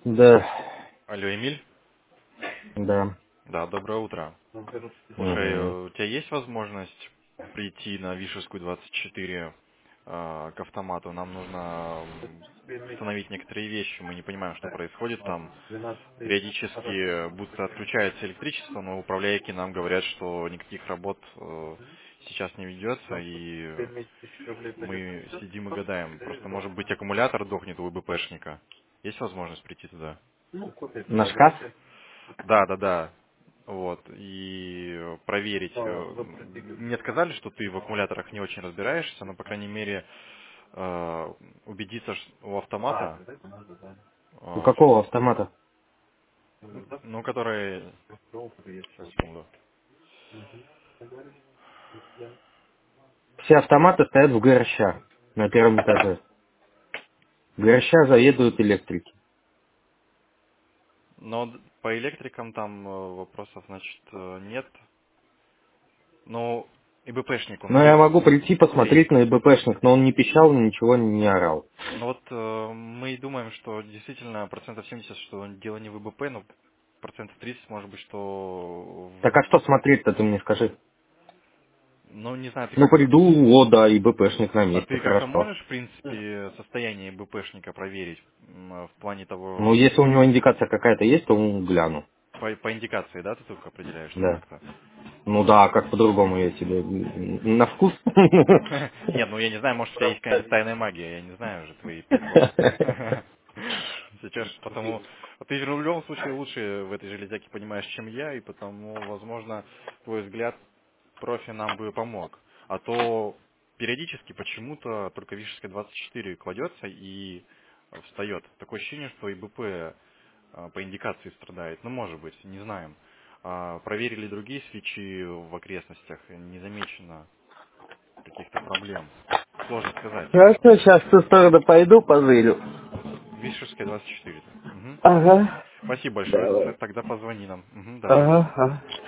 Да, Алло, Эмиль? да. Да, доброе утро. Слушай, Мгм. у тебя есть возможность прийти на Вишерскую 24 к автомату? Нам нужно установить некоторые вещи. Мы не понимаем, что происходит там. Периодически будто отключается электричество, но управляйки нам говорят, что никаких работ сейчас не ведется, и мы сидим и гадаем. Просто, может быть, аккумулятор дохнет у ВБПшника. Есть возможность прийти туда? На шкаф? Да, да, да. Вот. И проверить. Мне сказали, что ты в аккумуляторах не очень разбираешься, но, по крайней мере, убедиться у автомата, У какого автомата? ну, который... Сейчас, секунду. Все автоматы стоят в ГРЩ на первом этаже. В ГРЩ заведуют электрики. Но по электрикам там вопросов, значит, нет. Ну, ИБПшник он Но я есть? могу прийти посмотреть на ИБПшник, но он не пищал, ничего не орал. Ну вот мы думаем, что действительно процентов 70, что дело не в ИБП, но процентов 30 может быть, что Так а что смотреть-то, ты мне скажи? ну, не знаю, ты Ну как бы... приду, о да, ИБПшник на А месте, ты как-то хорошо. можешь, в принципе, состояние БПшника проверить в плане Ну того, если у него индикация какая-то есть, то гляну. по индикации, да, ты только определяешь, ну Да. как-то? Ну да, как по-другому я тебе на вкус. Нет, ну я не знаю, может у тебя есть какая-нибудь тайная магия, я не знаю уже твои 5 лет. Сейчас потому... Ты же в любом случае лучше в этой железяке понимаешь, чем я, и потому, возможно, твой взгляд профи нам бы помог. А то периодически почему-то только Вишерская 24 кладется и встает. Такое ощущение, что и БП по индикации страдает. Ну, может быть, не знаем. Проверили другие свечи в окрестностях, не замечено каких-то проблем. Сложно сказать. Хорошо, сейчас в ту сторону пойду, позырю. Вишерская 24. Мгм. Ага. Спасибо большое. Давай. Тогда позвони нам. Мгм, давай. Ага, ага.